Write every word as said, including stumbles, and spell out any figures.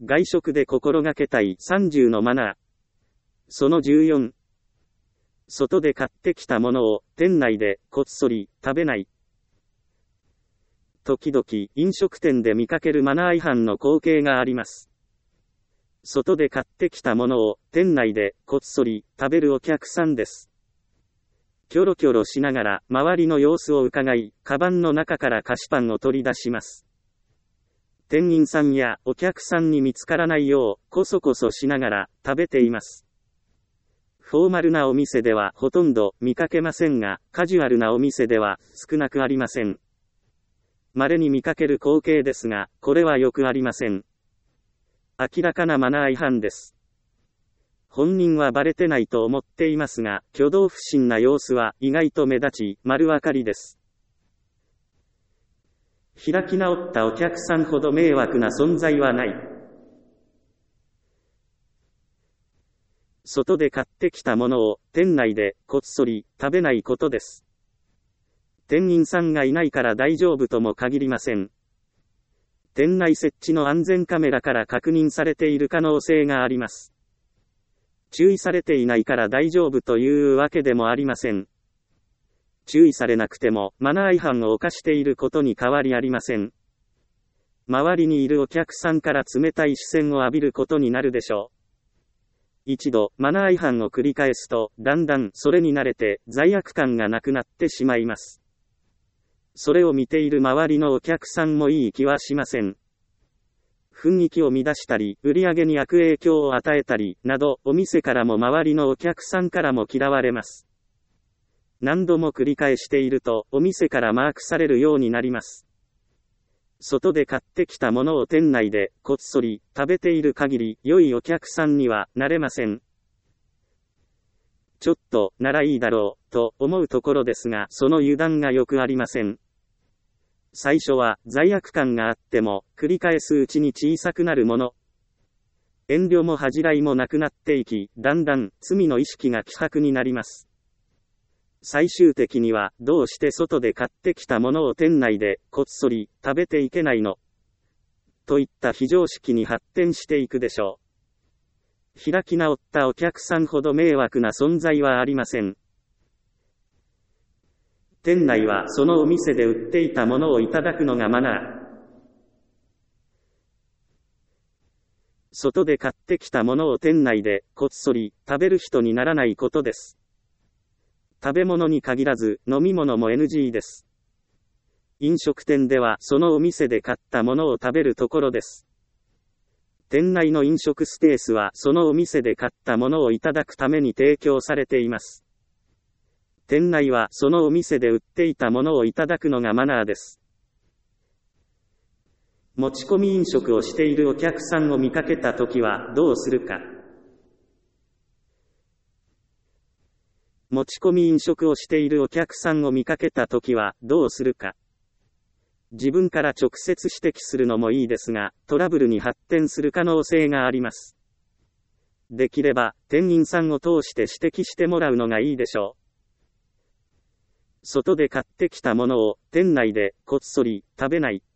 外食で心がけたいさんじゅうのマナー。そのじゅうよん。外で買ってきたものを店内でこっそり食べない。時々飲食店で見かけるマナー違反の光景があります。外で買ってきたものを店内でこっそり食べるお客さんです。キョロキョロしながら周りの様子を伺い、カバンの中から菓子パンを取り出します。店員さんやお客さんに見つからないよう、こそこそしながら食べています。フォーマルなお店ではほとんど見かけませんが、カジュアルなお店では少なくありません。稀に見かける光景ですが、これはよくありません。明らかなマナー違反です。本人はバレてないと思っていますが、挙動不審な様子は意外と目立ち、丸分かりです。開き直ったお客さんほど迷惑な存在はない。外で買ってきたものを店内でこっそり食べないことです。店員さんがいないから大丈夫とも限りません。店内設置の安全カメラから確認されている可能性があります。注意されていないから大丈夫というわけでもありません。注意されなくてもマナー違反を犯していることに変わりありません。周りにいるお客さんから冷たい視線を浴びることになるでしょう。一度マナー違反を繰り返すと、だんだんそれに慣れて罪悪感がなくなってしまいます。それを見ている周りのお客さんもいい気はしません。雰囲気を乱したり、売り上げに悪影響を与えたり、など、お店からも周りのお客さんからも嫌われます。何度も繰り返していると、お店からマークされるようになります。外で買ってきたものを店内で、こっそり、食べている限り、良いお客さんにはなれません。ちょっと、ならいいだろう、と思うところですが、その油断がよくありません。最初は罪悪感があっても、繰り返すうちに小さくなるもの。遠慮も恥じらいもなくなっていき、だんだん罪の意識が希薄になります。最終的には、どうして外で買ってきたものを店内でこっそり食べていけないのといった非常識に発展していくでしょう。開き直ったお客さんほど迷惑な存在はありません。店内はそのお店で売っていたものをいただくのがマナー。外で買ってきたものを店内でこっそり食べる人にならないことです。食べ物に限らず飲み物も エヌジー です。飲食店ではそのお店で買ったものを食べるところです。店内の飲食スペースはそのお店で買ったものをいただくために提供されています。店内はそのお店で売っていたものをいただくのがマナーです。持ち込み飲食をしているお客さんを見かけたときはどうするか。持ち込み飲食をしているお客さんを見かけたときはどうするか。自分から直接指摘するのもいいですが、トラブルに発展する可能性があります。できれば、店員さんを通して指摘してもらうのがいいでしょう。外で買ってきたものを店内でこっそり食べない。